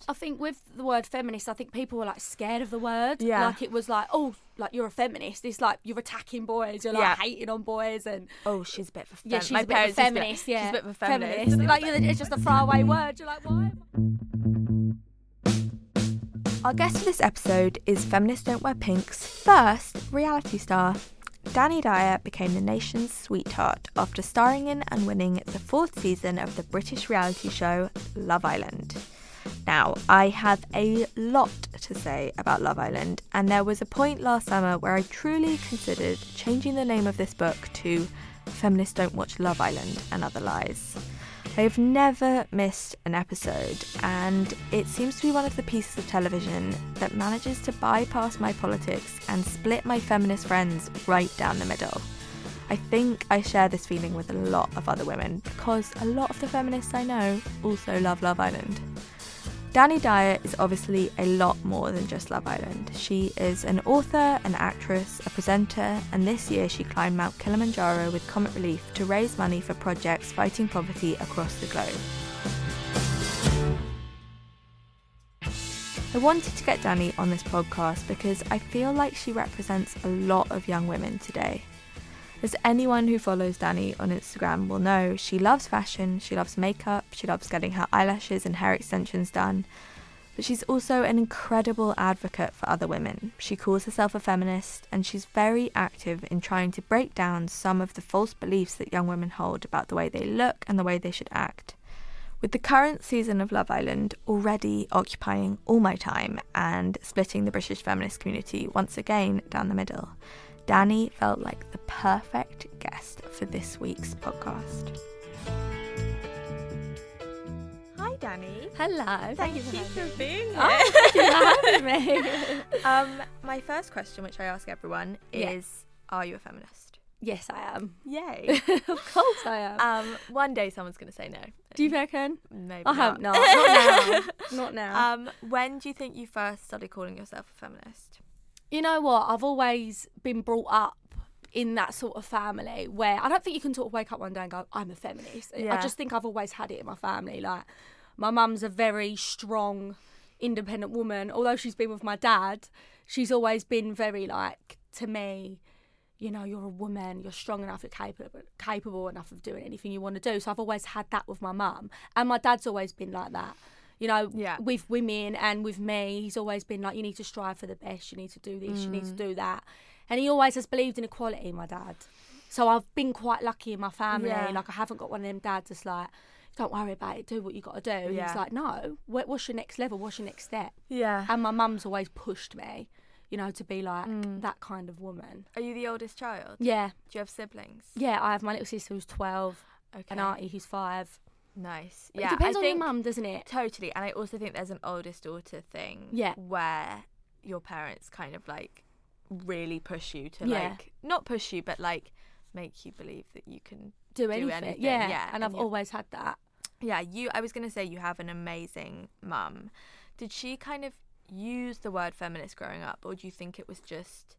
I think with the word feminist, I think people were like scared of the word. Yeah. Like it was like, oh, like you're a feminist. It's like you're attacking boys. You're like hating on boys and. Oh, she's a bit of a feminist. Yeah, she's a bit of a feminist. Yeah, she's a bit of a feminist. Like it's just a throwaway word. You're like, why? Our guest for this episode is Feminists Don't Wear Pink's first reality star. Danny Dyer became the nation's sweetheart after starring in and winning the 4th season of the British reality show Love Island. Now, I have a lot to say about Love Island, and there was a point last summer where I truly considered changing the name of this book to Feminists Don't Watch Love Island and Other Lies. I have never missed an episode, and it seems to be one of the pieces of television that manages to bypass my politics and split my feminist friends right down the middle. I think I share this feeling with a lot of other women because a lot of the feminists I know also love Love Island. Danny Dyer is obviously a lot more than just Love Island. She is an author, an actress, a presenter, and this year she climbed Mount Kilimanjaro with Comic Relief to raise money for projects fighting poverty across the globe. I wanted to get Danny on this podcast because I feel like she represents a lot of young women today. As anyone who follows Danny on Instagram will know, she loves fashion, she loves makeup, she loves getting her eyelashes and hair extensions done. But she's also an incredible advocate for other women. She calls herself a feminist, and she's very active in trying to break down some of the false beliefs that young women hold about the way they look and the way they should act. With the current season of Love Island already occupying all my time and splitting the British feminist community once again down the middle, Danny felt like the perfect guest for this week's podcast. Hi, Danny. Hello. Thank you for being here. Oh, thank you for having me. My first question, which I ask everyone, is: Are you a feminist? Yes, I am. Yay! Of course I am. One day someone's going to say no. Do you reckon? Maybe. I hope not. Not now. Not now. When do you think you first started calling yourself a feminist? You know what? I've always been brought up in that sort of family where I don't think you can sort of wake up one day and go, I'm a feminist. Yeah. I just think I've always had it in my family. Like, my mum's a very strong, independent woman. Although she's been with my dad, she's always been very like, to me, you know, you're a woman, you're strong enough, you're capable enough of doing anything you want to do. So I've always had that with my mum. And my dad's always been like that. You know, with women and with me, he's always been like, you need to strive for the best, you need to do this, you need to do that. And he always has believed in equality, my dad. So I've been quite lucky in my family. Yeah. Like, I haven't got one of them dads that's like, don't worry about it, do what you got to do. Yeah. He's like, no, what's your next level? What's your next step? Yeah. And my mum's always pushed me, you know, to be like that kind of woman. Are you the oldest child? Yeah. Do you have siblings? Yeah, I have my little sister who's 12, an auntie who's 5. Nice. It depends on your mum, doesn't it? Totally. And I also think there's an oldest daughter thing where your parents kind of like really push you to like, not push you, but like make you believe that you can do anything. Yeah. And I've always had that. Yeah, I was going to say you have an amazing mum. Did she kind of use the word feminist growing up, or do you think it was just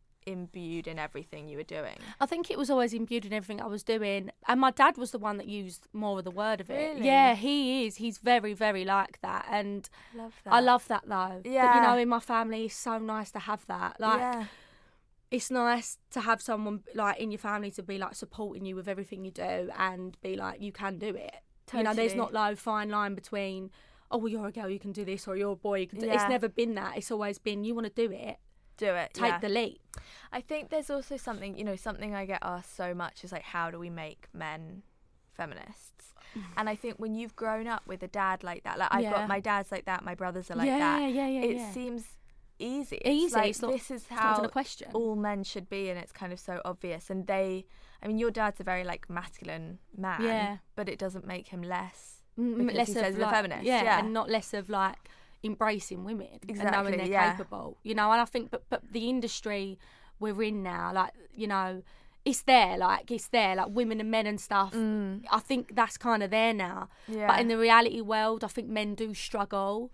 imbued in everything you were doing? I think it was always imbued in everything I was doing, and my dad was the one that used more of the word of it. Really? Yeah, he is. He's very, very like that, and Love that. I love that though. Yeah. That, you know, in my family, it's so nice to have that. Like, it's nice to have someone like in your family to be like supporting you with everything you do and be like, you can do it. Totally. You know, there's not no fine line between, oh, well, you're a girl, you can do this, or you're a boy, you can do It's never been that. It's always been, you want to do it. Do it. Take the leap. I think there's also something, you know, something I get asked so much is like, how do we make men feminists? And I think when you've grown up with a dad like that, like I've got my dad's like that, my brothers are like that. It seems easy. Easy. Like, it's not, this is it's not how even a question. all men should be, and it's kind of so obvious. And I mean, your dad's a very like masculine man, but it doesn't make him less because less he says he's like, a feminist. And not less of like embracing women and knowing they're capable, you know. And I think but the industry we're in now, like, you know, it's there like women and men and stuff. I think that's kind of there now, but in the reality world I think men do struggle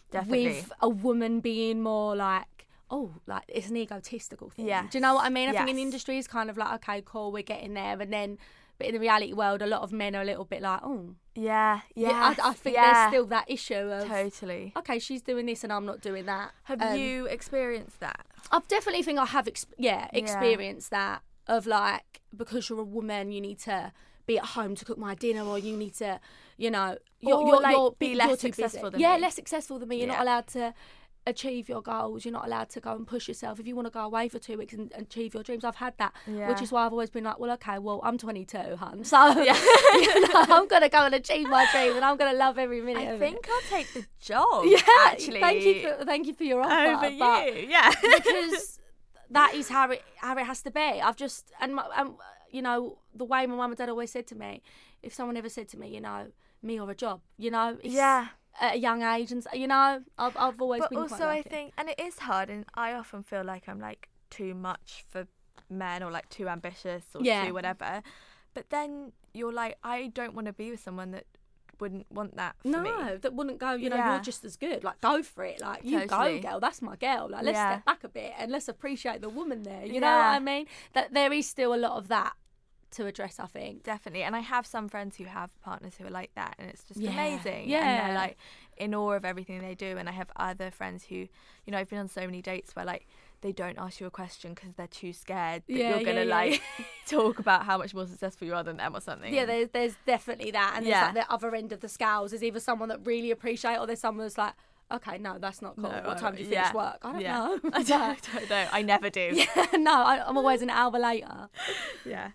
with a woman being more like, oh, like it's an egotistical thing. Do you know what I mean? I think in the industry is kind of like, okay, cool, we're getting there, and then But in the reality world, a lot of men are a little bit like, oh. Yeah. I think there's still that issue of, totally. okay, she's doing this and I'm not doing that. Have you experienced that? I definitely think I have experienced that, of like, because you're a woman, you need to be at home to cook my dinner, or you need to, you know, you're be less successful than me. Yeah, less successful than me. You're not allowed to achieve your goals. You're not allowed to go and push yourself. If you want to go away for 2 weeks and achieve your dreams, I've had that, which is why I've always been like, well, okay, well, I'm 22, hun, so you know, I'm gonna go and achieve my dream, and I'm gonna love every minute of it. I think I'll take the job. Actually, thank you for your offer. Over you, yeah, because that is how it has to be. I've just and you know, the way my mum and dad always said to me, if someone ever said to me, you know, me or a job, you know, at a young age, and you know, I've always been. But also, I think, and it is hard, and I often feel like I'm like too much for men, or like too ambitious, or too whatever. But then you're like, I don't want to be with someone that wouldn't want that for me. No, that wouldn't go, you know, you're just as good. Like, go for it. Like, you go, girl. That's my girl. Like, let's step back a bit and let's appreciate the woman there. You know what I mean? That there is still a lot of that to address, I think. Definitely. And I have some friends who have partners who are like that, and it's just amazing. Yeah. And they're like in awe of everything they do. And I have other friends who, you know, I've been on so many dates where like they don't ask you a question because they're too scared that you're gonna like talk about how much more successful you are than them or something. Yeah, there's definitely that. And there's like the other end of the scales. There's either someone that really appreciate, or there's someone that's like, okay, no, that's not cool. No, what time do you finish work? I don't know. I don't know. I never do. Yeah, no, I'm always an hour later. Yeah.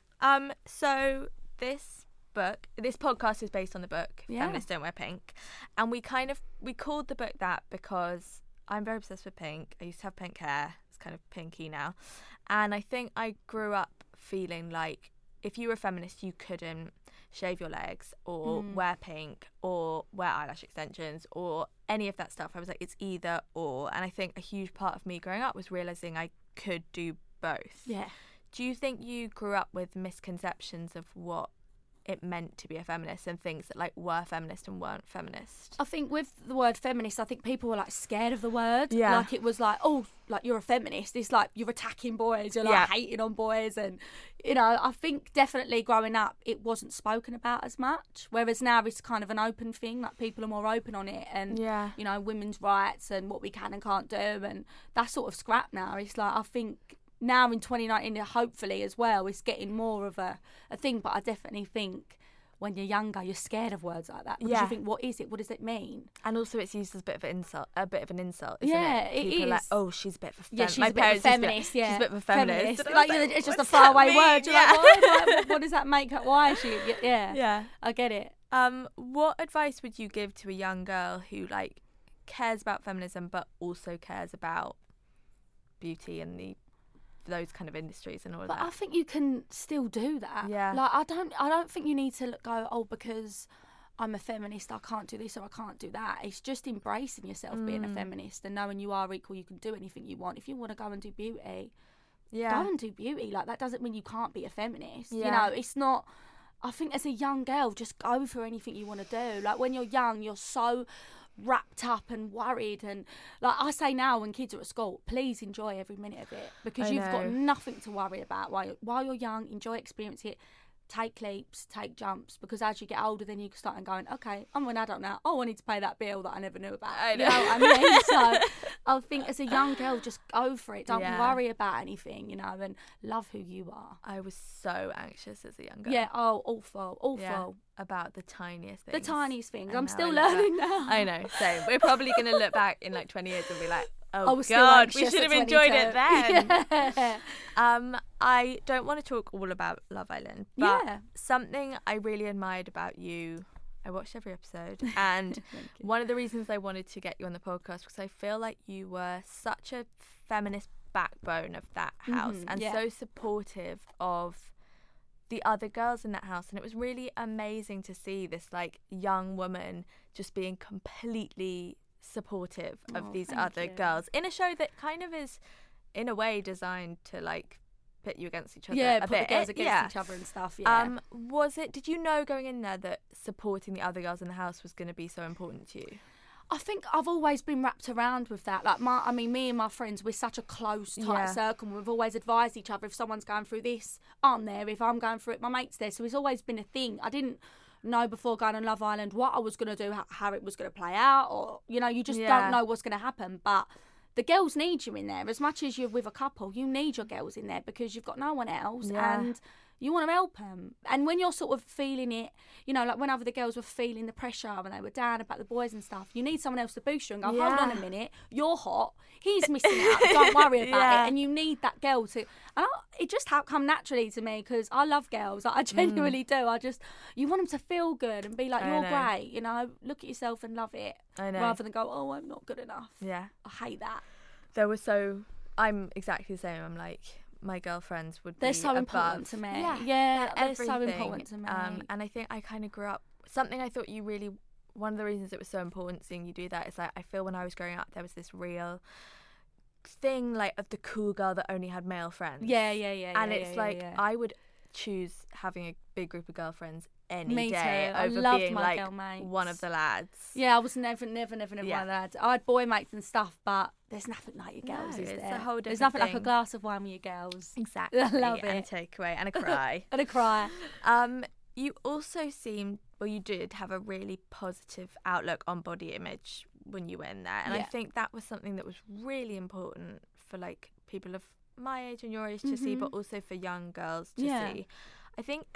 So this podcast is based on the book Feminists Don't Wear Pink, and we called the book that because I'm very obsessed with pink. I used to have pink hair. It's kind of pinky now, and I think I grew up feeling like if you were a feminist, you couldn't shave your legs or wear pink or wear eyelash extensions or any of that stuff. I was like, it's either or. And I think a huge part of me growing up was realising I could do both. Yeah. Do you think you grew up with misconceptions of what it meant to be a feminist, and things that like were feminist and weren't feminist? I think with the word feminist, I think people were like scared of the word. Yeah. Like it was like, oh, like you're a feminist. It's like you're attacking boys. You're like hating on boys. And, you know, I think definitely growing up, it wasn't spoken about as much. Whereas now it's kind of an open thing. Like people are more open on it. And, you know, women's rights and what we can and can't do. And that's sort of scrapped now. It's like, I think now in 2019, hopefully as well, it's getting more of a thing. But I definitely think when you're younger, you're scared of words like that. Because you think, what is it? What does it mean? And also it's used as a bit of an insult, isn't it? People it is. Are like, oh, she's a bit of a feminist. She's a bit of a feminist, She's a bit of a feminist. Like, it's just a faraway word. You're like, what does that make her? Why is she? Yeah. I get it. What advice would you give to a young girl who like cares about feminism but also cares about beauty and those kind of industries and all of that? But I think you can still do that. Yeah. Like I don't think you need to go, oh, because I'm a feminist, I can't do this or I can't do that. It's just embracing yourself being a feminist and knowing you are equal. You can do anything you want. If you want to go and do beauty, go and do beauty. Like that doesn't mean you can't be a feminist. You know, it's not. I think as a young girl, just go for anything you want to do. Like when you're young, you're so wrapped up and worried, and like I say now when kids are at school, please enjoy every minute of it, because you've got nothing to worry about while you're young. Enjoy, experience it, take leaps, take jumps, because as you get older then you can start going, okay, I'm an adult now, oh, I need to pay that bill that I never knew about. You know what I mean? So I think as a young girl, just go for it. Don't worry about anything, you know, and love who you are. I was so anxious as a young girl. Yeah, awful. About the tiniest things. I'm still learning now. I know, same. We're probably going to look back in like 20 years and be like, oh God, we should have enjoyed it then. I don't want to talk all about Love Island, but something I really admired about you, I watched every episode, and one of the reasons I wanted to get you on the podcast was I feel like you were such a feminist backbone of that house, and so supportive of the other girls in that house. And it was really amazing to see this like young woman just being completely supportive of these other girls in a show that kind of is in a way designed to like pit you against each other put the girls against each other and stuff. Did you know going in there that supporting the other girls in the house was going to be so important to you? I think I've always been wrapped around with that. Like, me and my friends, we're such a close, tight circle. We've always advised each other if someone's going through this, I'm there. If I'm going through it, my mate's there. So it's always been a thing. I didn't know before going on Love Island what I was going to do, how it was going to play out, or, you know, you just don't know what's going to happen. But the girls need you in there. As much as you're with a couple, you need your girls in there because you've got no one else. And you want to help them. And when you're sort of feeling it, you know, like when other the girls were feeling the pressure when they were down about the boys and stuff, you need someone else to boost you and go, hold on a minute, you're hot, he's missing out, don't worry about it. And you need that girl to, and it just come naturally to me because I love girls. Like, I genuinely do. You want them to feel good and be like, you're great, you know, look at yourself and love it. I know. Rather than go, oh, I'm not good enough. Yeah. I hate that. I'm exactly the same. I'm like, my girlfriends would they're be so important to me. Yeah, they're so important to me. And I think I kind of grew up, something I thought one of the reasons it was so important seeing you do that is like, I feel when I was growing up, there was this real thing like of the cool girl that only had male friends. Yeah. And it's I would choose having a big group of girlfriends any day I over loved being my like girl mates. One of the lads. Yeah, I was never one of the lads. I had boy mates and stuff, but there's nothing like your girls, is there? It's a whole different There's nothing thing. like a glass of wine with your girls. Exactly. I love it. And a takeaway and a cry. And a cry. You also you did have a really positive outlook on body image when you were in there. And I think that was something that was really important for like people of my age and your age to see, but also for young girls to see. I think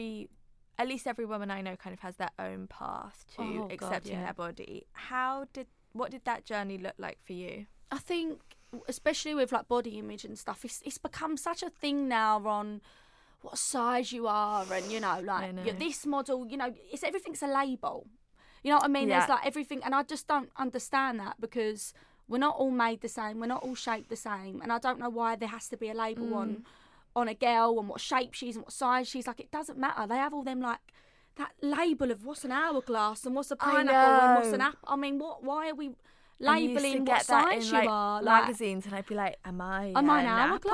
at least every woman I know kind of has their own path to accepting their body. What did that journey look like for you? I think, especially with like body image and stuff, it's become such a thing now on what size you are, and you know, like you're this model. You know, everything's a label. You know what I mean? There's like everything, and I just don't understand that because we're not all made the same. We're not all shaped the same, and I don't know why there has to be a label on a girl and what shape she's and what size she's. Like, it doesn't matter. They have all them like that label of what's an hourglass and what's a pineapple and what's an apple. I mean, why are we labeling what size you are? Like magazines, and I'd be like, am I an hourglass?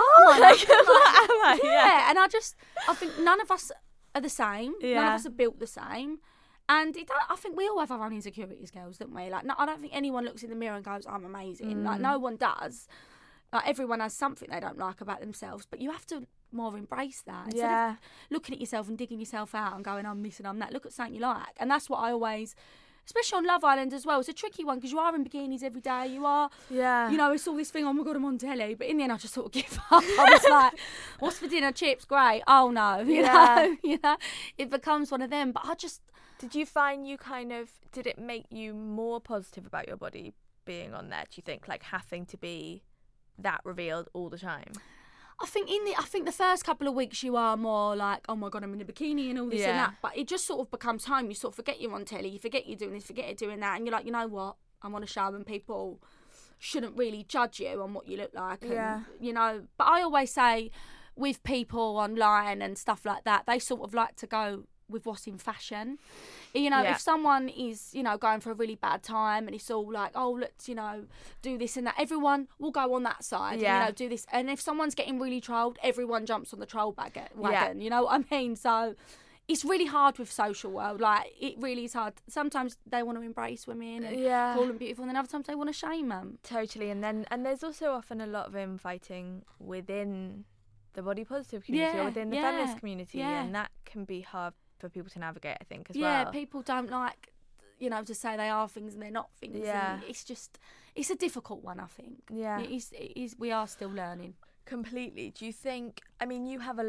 Am I? Yeah, and I think none of us are the same. None of us are built the same. And I think we all have our own insecurities, girls, don't we? Like, no, I don't think anyone looks in the mirror and goes, I'm amazing. Like, no one does. Like, everyone has something they don't like about themselves, but you have to more embrace that. Instead of looking at yourself and digging yourself out and going, I'm this and I'm that, look at something you like. And that's what I always, especially on Love Island as well, it's a tricky one because you are in bikinis every day. You are, you know, it's all this thing, oh my God, I'm on telly. But in the end, I just sort of give up. I was like, what's for dinner? Chips? Great. Oh no, you know, it becomes one of them. But did you find did it make you more positive about your body being on there? Do you think, like, having to be that revealed all the time? I think the first couple of weeks you are more like, oh my God, I'm in a bikini and all this and that. But it just sort of becomes home. You sort of forget you're on telly. You forget you're doing this, forget you're doing that. And you're like, you know what? I'm on a show and people shouldn't really judge you on what you look like. And, you know, but I always say with people online and stuff like that, they sort of like to go with what's in fashion. You know, if someone is, you know, going for a really bad time and it's all like, oh, let's, you know, do this and that, everyone will go on that side, you know, do this. And if someone's getting really trolled, everyone jumps on the troll wagon, you know what I mean? So it's really hard with social world. Like, it really is hard. Sometimes they want to embrace women and call them beautiful, and then other times they want to shame them. Totally. And there's also often a lot of infighting within the body positive community or within the feminist community, and that can be hard for people to navigate, I think, as well. Yeah, people don't like, you know, to say they are things and they're not things. Yeah. And it's a difficult one, I think. Yeah. It is, we are still learning. Completely. Do you think, I mean, you have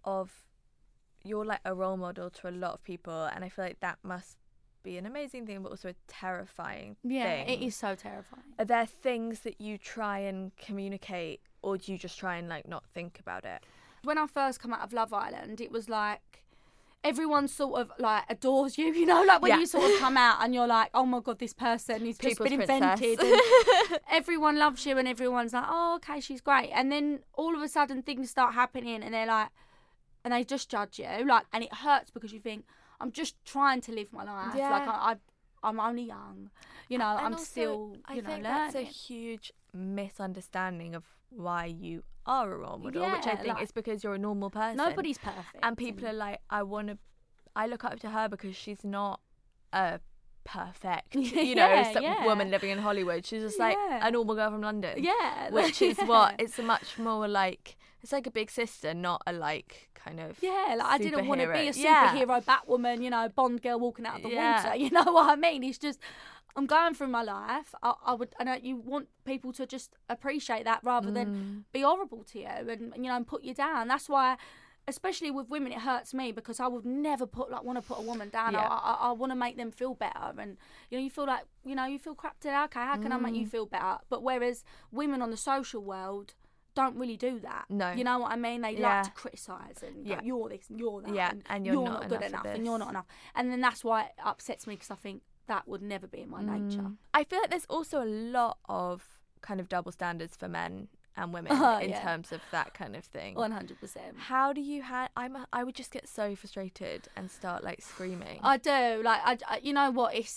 you're like a role model to a lot of people, and I feel like that must be an amazing thing, but also a terrifying thing. Yeah, it is so terrifying. Are there things that you try and communicate, or do you just try and, like, not think about it? When I first come out of Love Island, it was like, everyone sort of like adores you, you know, like when you sort of come out and you're like, oh my God, this person has just been invented. And everyone loves you and everyone's like, oh, okay, she's great. And then all of a sudden things start happening and they're like, and they just judge you, like, and it hurts because you think, I'm just trying to live my life. Like, I'm only young, you know, and I'm also, still, you know, learning. That's a huge misunderstanding of why you are a role model, which I think is because you're a normal person. Nobody's perfect. And people are like, I look up to her because she's not a perfect, Yeah. woman living in Hollywood. She's just like a normal girl from London. Yeah. Which is what, it's a much more like, it's like a big sister, not a like kind of I didn't want to be a superhero. superhero Batwoman, Bond girl walking out of the water. You know what I mean? It's just, I'm going through my life. I know you want people to just appreciate that rather than be horrible to you and put you down. That's why, especially with women, it hurts me because I would never want to put a woman down. I want to make them feel better, and you feel like you feel crap today. Okay, how can I make you feel better? But whereas women on the social world don't really do that. No, you know what I mean? They like to criticise and go, you're this and you're that, and you're not good enough, and you're not enough. And then that's why it upsets me, because I think that would never be in my nature. I feel like there's also a lot of kind of double standards for men and women in terms of that kind of thing. 100%. How do you I would just get so frustrated and start like screaming. I do. Like, you know what? It's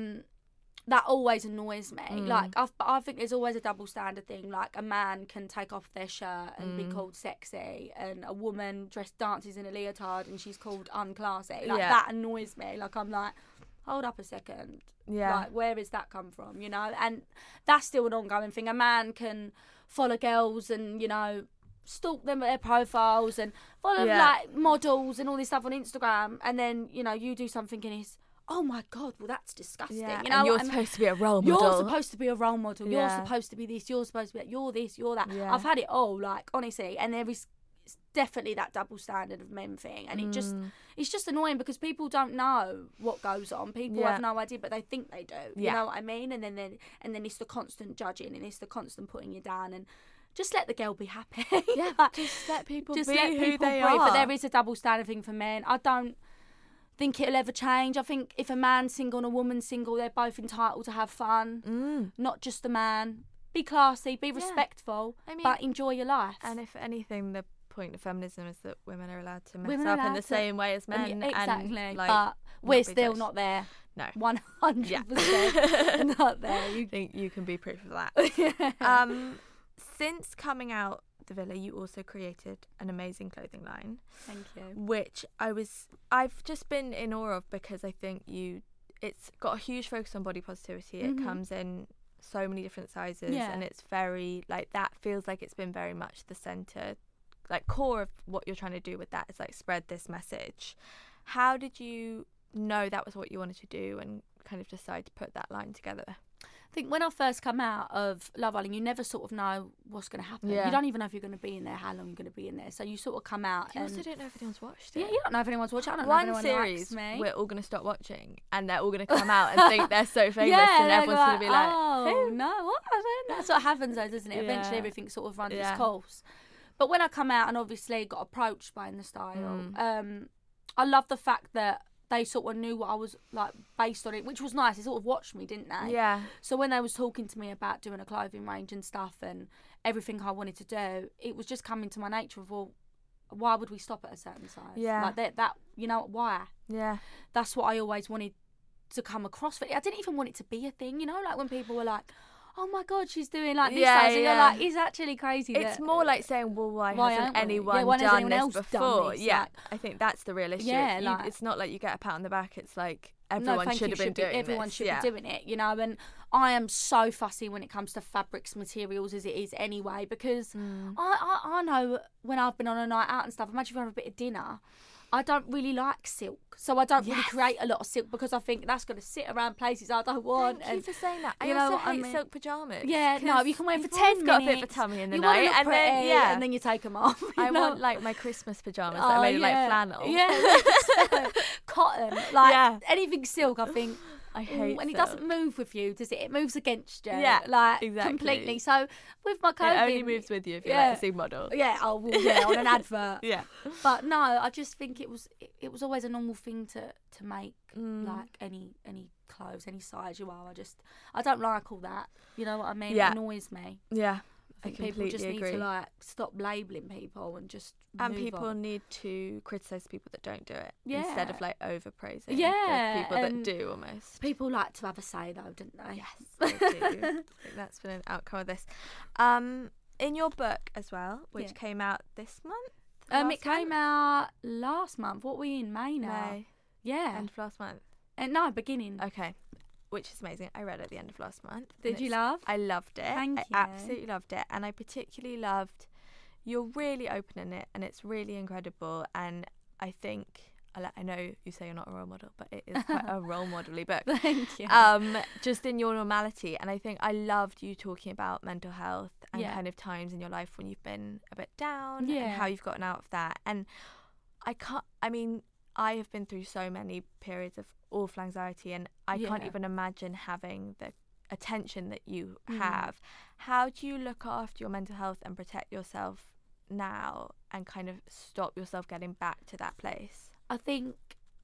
that always annoys me. Like, I think there's always a double standard thing. Like, a man can take off their shirt and be called sexy, and a woman dances in a leotard and she's called unclassy. Like, that annoys me. Like, I'm like, hold up a second. Like, where has that come from? And that's still an ongoing thing. A man can follow girls and stalk them at their profiles and follow like models and all this stuff on Instagram, and then you do something and it's, oh my God, well that's disgusting. And you're supposed to be a role model. You're supposed to be a role model. You're supposed to be this. You're supposed to be that. You're this. You're that. I've had it all. Like, honestly, and there is definitely that double standard of men thing, and it's just annoying because people don't know what goes on. People have no idea, but they think they do. You know what I mean? And then it's the constant judging, and it's the constant putting you down, and just let the girl be happy. Just let people just be let who people they breathe. are. But there is a double standard thing for men. I don't think it'll ever change. I think if a man's single and a woman's single, they're both entitled to have fun. Not just the man. Be classy, be respectful, but enjoy your life. And if anything, the point of feminism is that women are allowed to mess up in the same way as men. Exactly. And, like, but we're still not there. No. 100% not there. I think you can be proof of that. Since coming out the Villa, you also created an amazing clothing line. Thank you. Which I've just been in awe of, because I think it's got a huge focus on body positivity. It comes in so many different sizes, and it's very like, that feels like it's been very much the centre, like core of what you're trying to do with that is like spread this message. How did you know that was what you wanted to do and kind of decide to put that line together? I think when I first come out of Love Island, you never sort of know what's going to happen. You don't even know if you're going to be in there, how long you're going to be in there. So you sort of come out. You also don't know if anyone's watched it. Yeah, you don't know if anyone's watched it. I don't One know if series likes me. we're all going to stop watching, and they're all going to come out and think they're so famous, and everyone's going to be like, oh, no, what happened? That's what happens though, doesn't it? Eventually everything sort of runs its course. But when I come out and obviously got approached by In The Style, I love the fact that they sort of knew what I was like based on it, which was nice. They sort of watched me, didn't they? Yeah. So when they was talking to me about doing a clothing range and stuff and everything I wanted to do, it was just coming to my nature of, well, why would we stop at a certain size? Yeah. Like that, why? Yeah. That's what I always wanted to come across. I didn't even want it to be a thing, like when people were like, oh my God, she's doing like this size. And you're like, it's actually crazy. It's more like saying, well, why hasn't anyone done this before? Like, I think that's the real issue. Yeah, it's not like you get a pat on the back. It's like everyone should have been doing this. Everyone should be doing it, And I am so fussy when it comes to fabrics, materials, as it is anyway, because I know when I've been on a night out and stuff, imagine if I have a bit of dinner, I don't really like silk, so I don't really create a lot of silk because I think that's going to sit around places I don't want. Thank you for saying that. I also hate silk pyjamas. Yeah, no, you can wear for 10 minutes. Got a bit of a tummy in the night, and then and then you take them off. I want like my Christmas pyjamas that are made of like flannel. Yeah, cotton, like anything silk. I think. I hate and it doesn't move with you, does it? It moves against you. Yeah, like exactly. Completely. So with my clothing, it only moves with you if you're like a supermodel. Yeah, on an advert. But no, I just think it was always a normal thing to make like any clothes, any size you are. I don't like all that. You know what I mean? It annoys me. Yeah. I think people just need to like stop labelling people and just people need to criticise people that don't do it instead of like overpraising the people that do almost. People like to have a say though, don't they? Yes, they do. I think that's been an outcome of this. In your book as well, which came out this month. It came out last month. What were we in, May now? May. Yeah. End of last month. No, beginning. Okay. which is amazing. I read at the end of last month. Did you love? I loved it. Thank you. I absolutely loved it. And I particularly loved, you're really open in it, and it's really incredible. And I think, I know you say you're not a role model, but it is quite a role model-y book. Thank you. Just in your normality. And I think I loved you talking about mental health and Yeah. kind of times in your life when you've been a bit down Yeah. and how you've gotten out of that. And I have been through so many periods of awful anxiety, and I can't Yeah. even imagine having the attention that you have. How do you look after your mental health and protect yourself now and kind of stop yourself getting back to that place? I think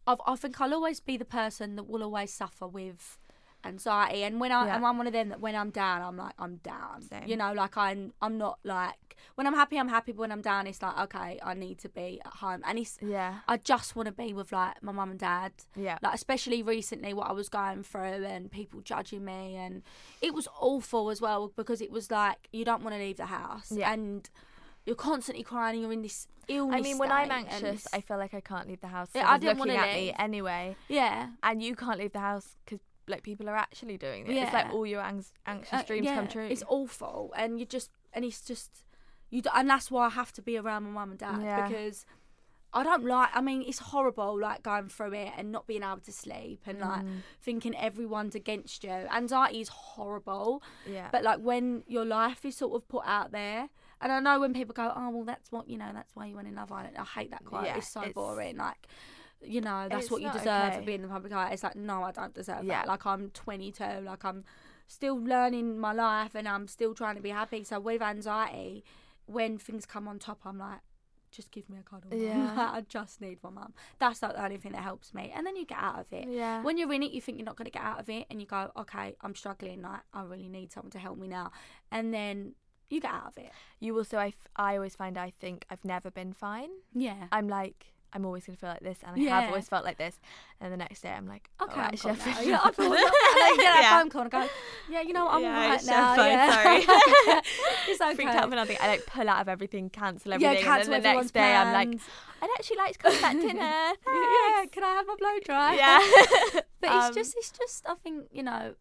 I'll always be the person that will always suffer with anxiety, and and I'm one of them that when I'm down, I'm like, I'm down. Same. You know, like I'm not like, when I'm happy, but when I'm down, it's like, okay, I need to be at home, and I just want to be with like my mum and dad. Yeah. Like especially recently, what I was going through and people judging me, and it was awful as well because it was like you don't want to leave the house, and you're constantly crying, and you're in this illness. I mean, when I'm state, anxious, I feel like I can't leave the house. Yeah, I Someone's didn't looking wanna at me leave. anyway. Yeah. And you can't leave the house because like people are actually doing it. It's like all your anxious dreams come true. It's awful, and it's just and that's why I have to be around my mum and dad because I don't like. I mean, it's horrible, like going through it and not being able to sleep and like thinking everyone's against you. Anxiety is horrible. Yeah. But like when your life is sort of put out there, and I know when people go, oh well, that's why you went in Love Island. I hate that quote. It's so boring. Like, you know, that's It's what you not deserve okay. for being in the public eye. It's like, no, I don't deserve Yeah. that. Like, I'm 22. Like, I'm still learning my life and I'm still trying to be happy. So with anxiety, when things come on top, I'm like, just give me a cuddle. Yeah. I just need my mum. That's like the only thing that helps me. And then you get out of it. Yeah. When you're in it, you think you're not going to get out of it. And you go, okay, I'm struggling. Like, I really need someone to help me now. And then you get out of it. You also, I always find I think I've never been fine. Yeah. I'm like, I'm always going to feel like this, and I Yeah. have always felt like this. And the next day I'm like, Okay, oh, I'm actually, cool now. I feel Yeah, I feel and then you get that phone call and I go, yeah, you know what, I'm Yeah, alright it's now. fine, Yeah. sorry. It's okay. freaked out for nothing. I like pull out of everything, cancel everything, Yeah, cancel and then the everyone's next day I'm like, plans. I'd actually like to come to that dinner. Yeah, can I have my blow dry? Yeah. But it's just I think, you know,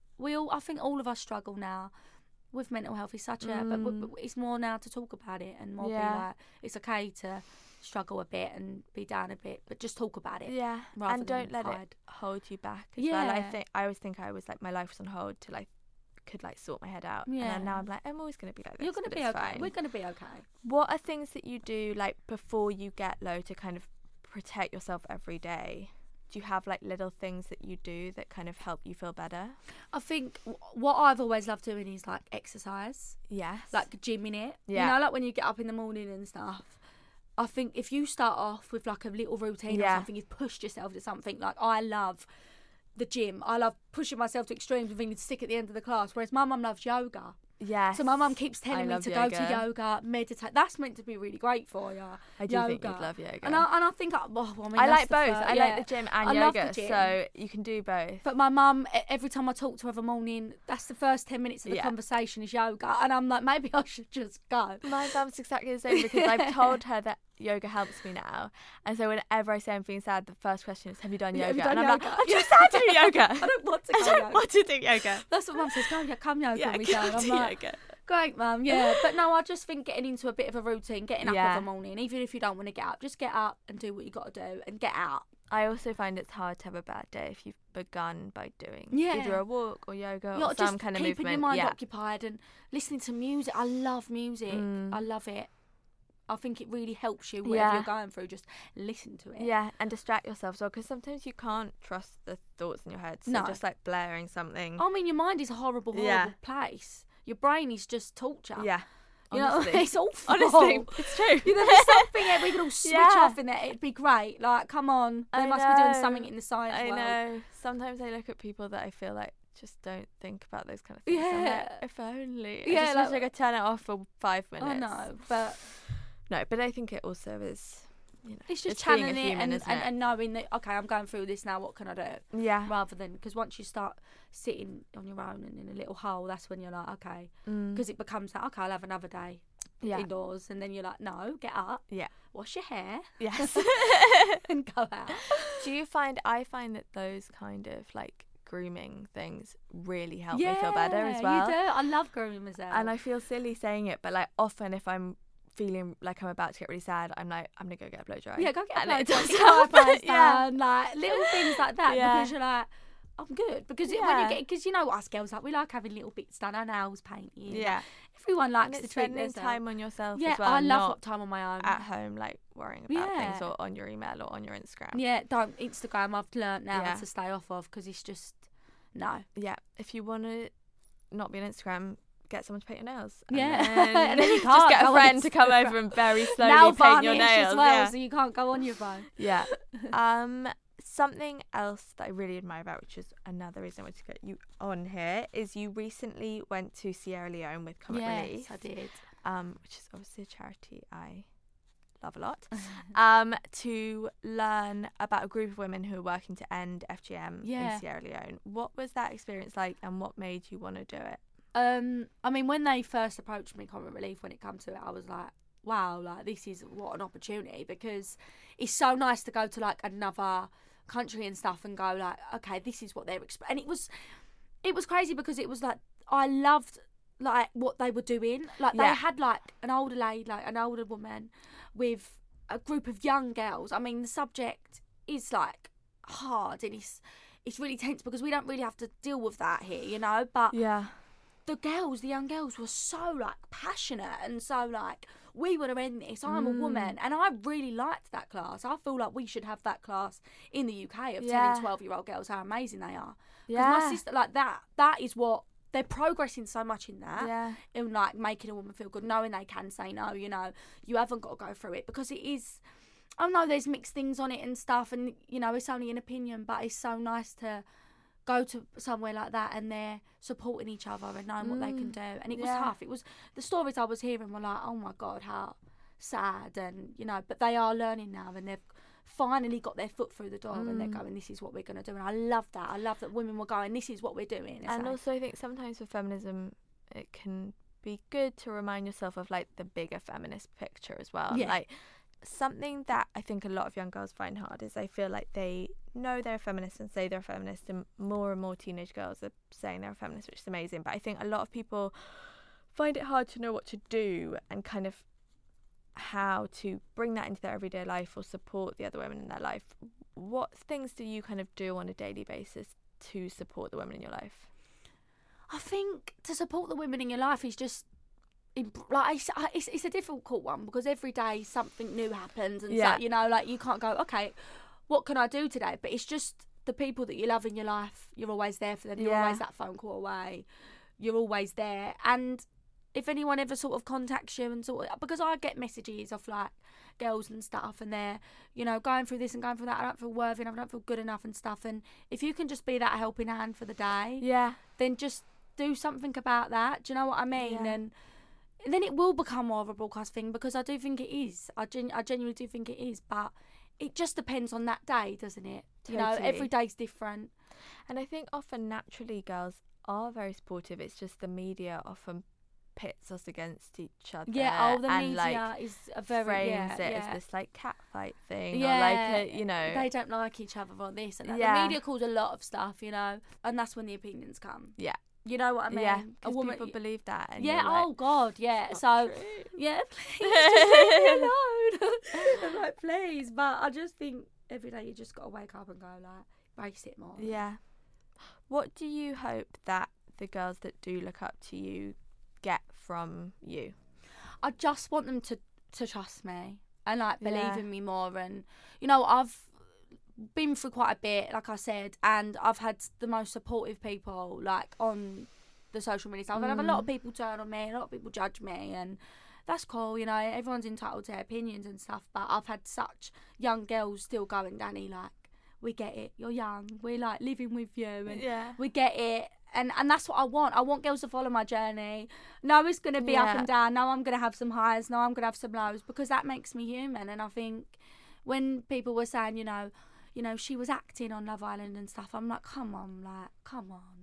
I think all of us struggle now with mental health. It's such a, but it's more now to talk about it and more be like, it's okay to struggle a bit and be down a bit, but just talk about it. Yeah, rather and don't than let hide. it hold you back as well. Yeah. I always think I was like, my life was on hold till I could like sort my head out. Yeah. And then now I'm like, I'm always going to be like this. You're going to but be it's okay. fine. We're going to be okay. What are things that you do like before you get low to kind of protect yourself every day? Do you have like little things that you do that kind of help you feel better? I think what I've always loved doing is like exercise, Yes. like gymming it. Yeah. You know, like when you get up in the morning and stuff. I think if you start off with like a little routine or Yeah. something, you've pushed yourself to something. Like I love the gym. I love pushing myself to extremes and thinking sick at the end of the class. Whereas my mum loves yoga. Yes. So my mum keeps I telling me love to go to yoga, meditate. That's meant to be really great for you. I do think you'd love yoga. And I think, I mean, I that's like the both. first- I yeah. like the gym I and love yoga, the gym. so you can do both. But my mum, every time I talk to her of a morning, that's the first 10 minutes of the conversation is yoga. And I'm like, maybe I should just go. My mum's exactly the same because I've told her that yoga helps me now. And so whenever I say I'm feeling sad, the first question is, have you done yoga? Have you done and I'm yoga? like, I'm too sad to do yoga. I don't want to I go don't yoga. want to do yoga. That's what mum says, go, come yoga Yeah, when we go go. And I'm do like, yoga. great, mum, yeah. But no, I just think getting into a bit of a routine, getting up Yeah. of a morning, even if you don't want to get up, just get up and do what you got to do and get out. I also find it's hard to have a bad day if you've begun by doing Yeah. either a walk or yoga You're or just some kind of keeping movement. your mind yeah. occupied and listening to music. I love music. I love it. I think it really helps you whatever you're going through. Just listen to it. Yeah, and distract yourself as well, because sometimes you can't trust the thoughts in your head. So No. just like blaring something. I mean, your mind is a horrible, horrible place. Your brain is just torture. Yeah. You know, Honestly. it's awful. Honestly, it's true. You know, there's something that we could all switch Yeah. off in there. It'd be great. Like, come on. They I must be doing know. something in the science I world. know. Sometimes I look at people that I feel like just don't think about those kind of things. I'm like, Yeah. if only. Yeah, I just like- wish I could turn it off for 5 minutes. I know, but No, but I think it also is, you know, it's just being a channeling it, human, isn't it? and knowing that, okay, I'm going through this now, what can I do? Yeah. Rather than, because once you start sitting on your own and in a little hole, that's when you're like, okay, because it becomes that, okay, I'll have another day Yeah. indoors, and then you're like, no, get up, Yeah. wash your hair, Yes. and go out. I find that those kind of like grooming things really help me feel better as well. You do. I love grooming myself. And I feel silly saying it, but like often if I'm feeling like I'm about to get really sad, I'm like, I'm gonna go get a blow dry. Yeah, go get a blow And dry. it does help. Like little things like that, because you're like, I'm good. Because when you get, because you know us girls, like, we like having little bits done, our nails painted. Yeah. Everyone likes and to it's treat spending themselves. time on yourself Yeah, as well. I love not time on my own. at home, like worrying about things, or on your email or on your Instagram. Yeah, don't Instagram. I've learnt now to stay off of, because it's just no. Yeah, if you want to not be on Instagram, get someone to paint your nails. Yeah, and then you just can't get a go friend on to come Instagram. over and very slowly Nail paint your varnish nails. as well, yeah. so you can't go on your phone. Yeah. Something else that I really admire about, which is another reason I wanted to get you on here, is you recently went to Sierra Leone with Comic Relief. Yes, I did. Which is obviously a charity I love a lot, to learn about a group of women who are working to end FGM in Sierra Leone. What was that experience like, and what made you want to do it? I mean, when they first approached me, Comic Relief, when it comes to it, I was like, wow, like, this is what an opportunity, because it's so nice to go to like another country and stuff and go like, okay, this is what they're and it was crazy, because it was like, I loved like what they were doing. Like they had like an older lady, like an older woman with a group of young girls. I mean, the subject is like hard, and it's really tense, because we don't really have to deal with that here, you know, but the young girls were so like passionate, and so like, we want to end this, I'm a woman. And I really liked that class. I feel like we should have that class in the UK of telling 12-year-old girls how amazing they are. Because my sister, like, that is what, they're progressing so much in that. In like making a woman feel good, knowing they can say no, you know, you haven't got to go through it, because it is, I know there's mixed things on it and stuff, and you know, it's only an opinion, but it's so nice to go to somewhere like that and they're supporting each other and knowing what they can do. And it was tough. It was, the stories I was hearing were like, oh my God, how sad. And you know, but they are learning now, and they've finally got their foot through the door, and they're going, this is what we're going to do. And I love that. I love that women were going, this is what we're doing. It's and like, also I think sometimes with feminism, it can be good to remind yourself of like the bigger feminist picture as well. Like, something that I think a lot of young girls find hard is they feel like they know they're a feminist and say they're a feminist, and more teenage girls are saying they're a feminist, which is amazing. But I think a lot of people find it hard to know what to do, and kind of how to bring that into their everyday life or support the other women in their life. What things do you kind of do on a daily basis to support the women in your life? I think to support the women in your life is just, like, it's a difficult one, because every day something new happens, and so, you know, like, you can't go, okay, what can I do today? But it's just the people that you love in your life, you're always there for them. You're always that phone call away. You're always there. And if anyone ever sort of contacts you and sort of, because I get messages of like girls and stuff, and they're, you know, going through this and going through that, I don't feel worthy enough, I don't feel good enough and stuff. And if you can just be that helping hand for the day, then just do something about that. Do you know what I mean? And then it will become more of a broadcast thing, because I do think it is. I genuinely do think it is, but it just depends on that day, doesn't it? Totally. You know, every day's different. And I think often naturally girls are very supportive. It's just the media often pits us against each other. Yeah, the and media like is a very frames it as this like catfight thing, or like you know, they don't like each other on this and that. Yeah. The media calls a lot of stuff, you know, and that's when the opinions come. Yeah. You know what I mean? Yeah, because people believe that. And yeah, like, oh God, yeah. So, true. yeah, please, just leave me alone. I'm like, please. But I just think every day you just got to wake up and go, like, race it more. Yeah. What do you hope that the girls that do look up to you get from you? I just want them to trust me and, like, believe in me more. And, you know, I've been through quite a bit, like I said, and I've had the most supportive people, like, on the social media stuff. I've had a lot of people turn on me, a lot of people judge me, and that's cool, you know, everyone's entitled to their opinions and stuff, but I've had such young girls still going, Danny, like, we get it, you're young, we're, like, living with you, and we get it, and that's what I want girls to follow my journey. No, it's going to be up and down, no, I'm going to have some highs, no, I'm going to have some lows, because that makes me human. And I think when people were saying, you know, she was acting on Love Island and stuff, I'm like, come on.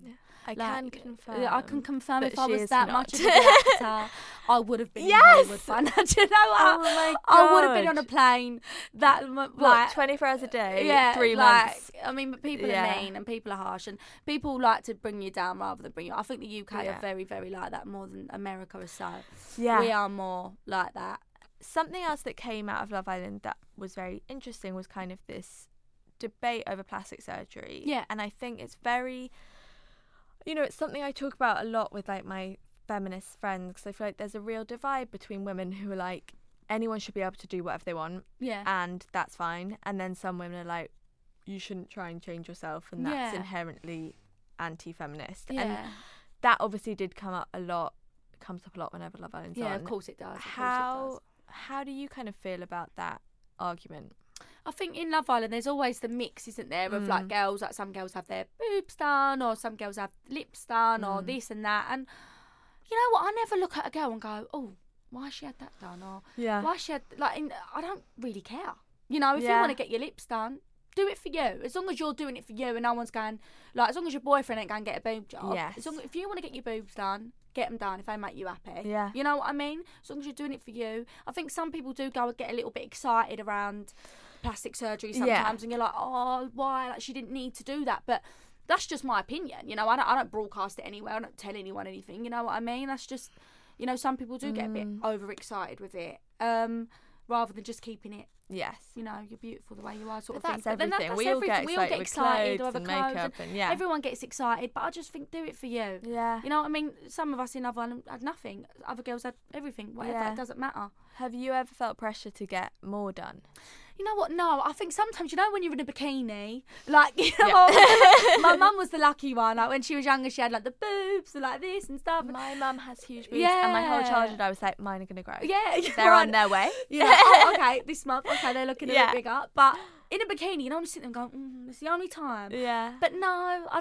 I can confirm. I can confirm that if I she was is that not. much of a good actor, I would have been in Hollywood by now. Do you know what? Oh my I would have been God. on a plane that What, like 24 hours a day, yeah, 3 like, months. I mean, but people Yeah. are mean and people are harsh and people like to bring you down rather than bring you up. I think the UK Yeah. are very, very like that more than America is so. Yeah. We are more like that. Something else that came out of Love Island that was very interesting was kind of this debate over plastic surgery. Yeah. And I think it's very, it's something I talk about a lot with like my feminist friends, because I feel like there's a real divide between women who are like, anyone should be able to do whatever they want Yeah. and that's fine, and then some women are like, you shouldn't try and change yourself, and that's Yeah. inherently anti-feminist. Yeah. And that obviously comes up a lot whenever Love Island's on. Yeah, of course it does. How do you kind of feel about that argument? I think in Love Island there's always the mix, isn't there, of like girls, like some girls have their boobs done or some girls have lips done or this and that. And you know what? I never look at a girl and go, oh, why she had that done? Or why she had, I don't really care. You know, if you want to get your lips done, do it for you. As long as you're doing it for you and no one's going, like, as long as your boyfriend ain't going to get a boob job. Yes. If you want to get your boobs done, get them done if they make you happy. Yeah. You know what I mean? As long as you're doing it for you. I think some people do go and get a little bit excited around plastic surgery sometimes and you're like, oh, why? Like, she didn't need to do that. But that's just my opinion. You know, I don't broadcast it anywhere. I don't tell anyone anything. You know what I mean? That's just, some people do get a bit overexcited with it rather than just keeping it. Yes. You're beautiful the way you are, sort of That's thing. everything. That's we all get we all get excited with over clothes and makeup and and everyone gets excited, but I just think do it for you. Yeah. You know what I mean? Some of us in Love Island had nothing. Other girls had everything. Whatever. Yeah. It doesn't matter. Have you ever felt pressure to get more done? You know what? No, I think sometimes, when you're in a bikini, like, what? My mum was the lucky one. Like, when she was younger, she had, like, the boobs and, like, this and stuff. My mum has huge boobs, and my whole childhood I was like, mine are going to grow. Yeah. They're on their way. You're like, oh, okay, this month, okay, they're looking a bit bigger. But in a bikini, I'm just sitting there going, it's the only time. Yeah. But no,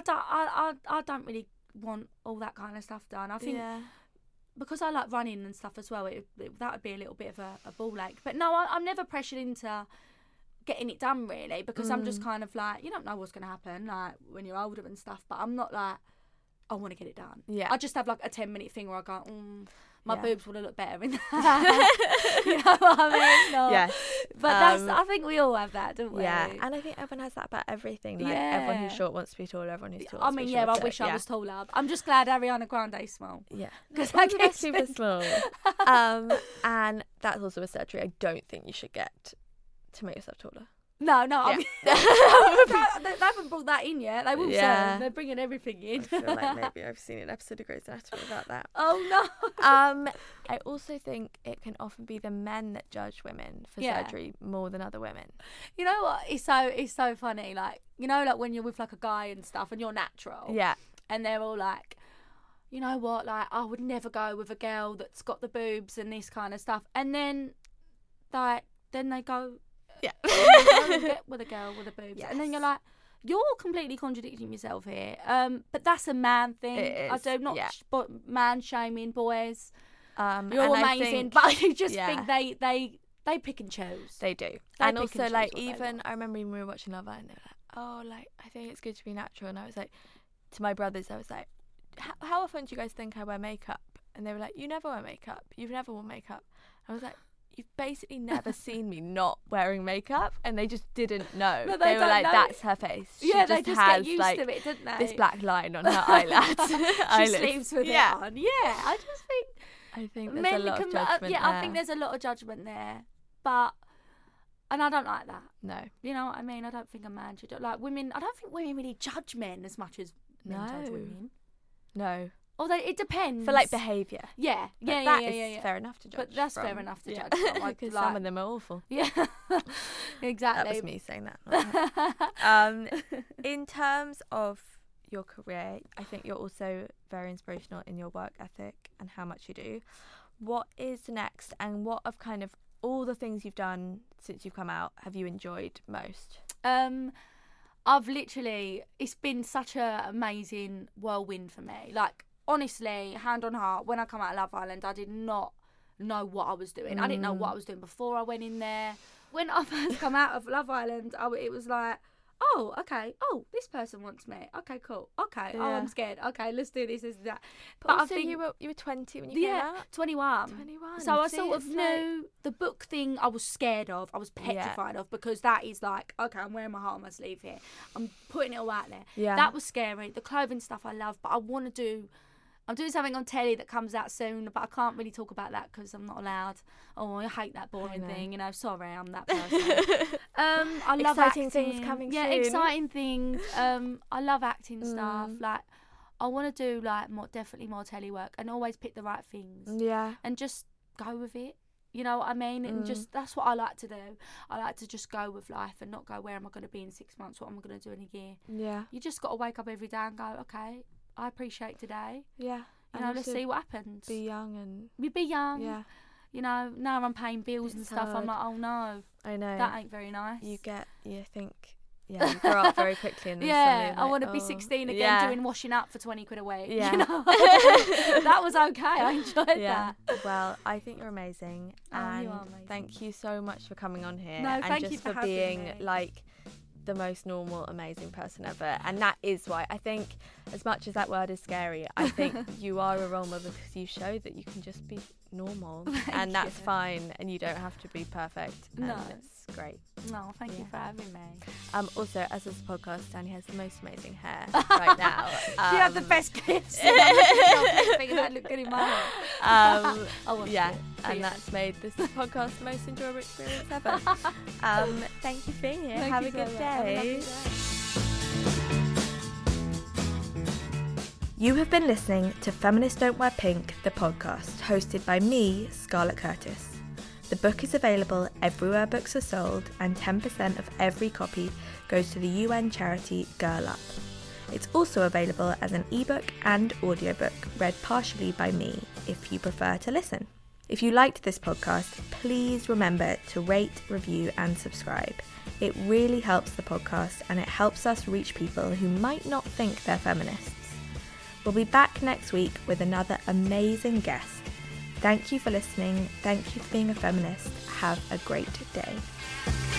I don't really want all that kind of stuff done. I think... Yeah. Because I like running and stuff as well, that would be a little bit of a ball ache. But no, I'm never pressured into getting it done, really, because I'm just kind of like, you don't know what's going to happen, like, when you're older and stuff, but I'm not like, I want to get it done. Yeah. I just have, like, a 10-minute thing where I go, my boobs would have looked better in that. You know what I mean? No. Yes. But I think we all have that, don't we? Yeah, and I think everyone has that about everything. Like, everyone who's short wants to be taller, everyone who's tall wants to be shorter. I wish I was taller. I'm just glad Ariana Grande's small. Yeah. Because all the best people are small. And that's also a surgery I don't think you should get to make yourself taller. No, Yeah. they haven't brought that in yet. They will Yeah. soon. They're bringing everything in. I feel like maybe I've seen an episode of Grey's Anatomy about that. Oh no. I also think it can often be the men that judge women for Yeah. surgery more than other women. You know what? It's so funny. Like, like when you're with like a guy and stuff, and you're natural. Yeah. And they're all like, you know what? Like, I would never go with a girl that's got the boobs and this kind of stuff. And then, they go. Yeah. Get with a girl with the boobs. Yes. And then you're like, you're completely contradicting yourself here. But that's a man thing. It I is, do not man shaming boys. You're and amazing, but you just yeah. think they pick and choose. They do. They And pick also, and like, choose what they even want. I remember when we were watching Love Island, they were like, oh, like, I think it's good to be natural. And I was like, to my brothers, I was like, how often do you guys think I wear makeup? And they were like, you never wear makeup. You've never worn makeup. I was like, you've basically never seen me not wearing makeup. And they just didn't know. No, they were don't like, know. that's her face. Yeah, she they just has, get used like, to it, don't they? this black line on her eyelash. She sleeps with it on. Yeah, I just think I think there's men a lot of can. judgment Yeah, there. I think there's a lot of judgment there, and I don't like that. No. You know what I mean? I don't think a man should like women. I don't think women really judge men as much as men judge women. No. Although it depends. For, like, behaviour. Yeah. That is fair enough to judge. But that's from. fair enough to Yeah. judge from. Because some of them are awful. Yeah. Exactly. That was me saying that. Not her. In terms of your career, I think you're also very inspirational in your work ethic and how much you do. What is next, and what of kind of all the things you've done since you've come out have you enjoyed most? It's been such a amazing whirlwind for me. Like, honestly, hand on heart, when I come out of Love Island, I did not know what I was doing. I didn't know what I was doing before I went in there. When I first come out of Love Island, it was like, oh, okay, oh, this person wants me. Okay, cool. Okay, oh, I'm scared. Okay, let's do this, that. But also, I think you were 20 when you came out? 21. 21. So I sort of knew the book thing I was scared of. I was petrified of, because that is like, okay, I'm wearing my heart on my sleeve here. I'm putting it all out there. Yeah. That was scary. The clothing stuff I love, but I want to do... I'm doing something on telly that comes out soon, but I can't really talk about that because I'm not allowed. Oh, I hate that boring thing. You know, sorry, I'm that person. I love exciting acting. things coming soon. Yeah, exciting things. I love acting stuff. Like, I want to do like definitely more telly work, and always pick the right things. Yeah. And just go with it. You know what I mean? And just, that's what I like to do. I like to just go with life and not go, where am I going to be in 6 months? What am I going to do in a year? Yeah. You just got to wake up every day and go, okay, I appreciate today. Yeah. You know, let's see what happens. Be young and... We be young. Yeah. You know, now I'm paying bills and stuff. hard. I'm like, oh no. I know. That ain't very nice. You think... Yeah, you grow up very quickly. And then I want to be 16 again, doing washing up for 20 quid a week. Yeah. You know? That was okay. I enjoyed that. Well, I think you're amazing. And you are amazing. Thank you so much for coming on here. No, and thank just you for being having me. like the most normal, amazing person ever. And that is why I think, as much as that word is scary, I think you are a role model, because you show that you can just be normal. And that's fine, and you don't have to be perfect. And No. it's great. No, thank you for having me. Also, as this podcast, Danny has the most amazing hair right now. You have the best clips. I think that look good in my hair. And that's made this podcast the most enjoyable experience ever. Thank you for being here. Have a good day. You have been listening to Feminists Don't Wear Pink, the podcast, hosted by me, Scarlett Curtis. The book is available everywhere books are sold, and 10% of every copy goes to the UN charity Girl Up. It's also available as an ebook and audiobook, read partially by me, if you prefer to listen. If you liked this podcast, please remember to rate, review and subscribe. It really helps the podcast, and it helps us reach people who might not think they're feminists. We'll be back next week with another amazing guest. Thank you for listening. Thank you for being a feminist. Have a great day.